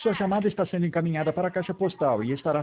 Sua chamada está sendo encaminhada para a caixa postal e estará